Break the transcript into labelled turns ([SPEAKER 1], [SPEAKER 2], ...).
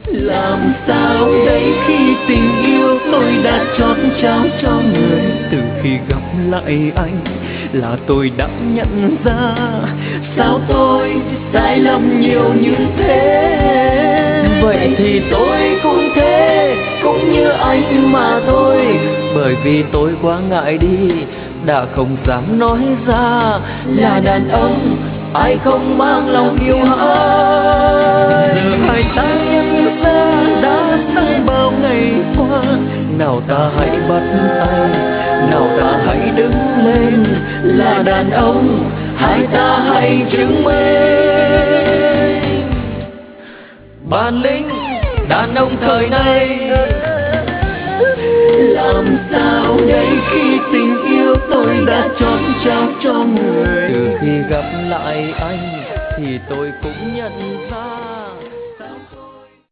[SPEAKER 1] Làm sao đây khi tình yêu tôi đã chót trao cho người. Từ khi gặp lại anh là tôi đã nhận ra, sao tôi sai lầm nhiều như thế. Vậy thì tôi cũng thế, cũng như anh mà thôi. Bởi vì tôi quá ngại đi, đã không dám nói ra là đàn ông ai không mang lòng yêu ai. Giờ hai ta nhận ra đã sai bao ngày qua, nào ta hãy bắt tay, nào ta hãy đứng lên. Là đàn ông hai ta hãy chứng minh bản lĩnh đàn ông thời nay. Làm sao đây khi tình yêu tôi đã chót trao cho người. Từ khi gặp lại anh thì tôi cũng nhận ra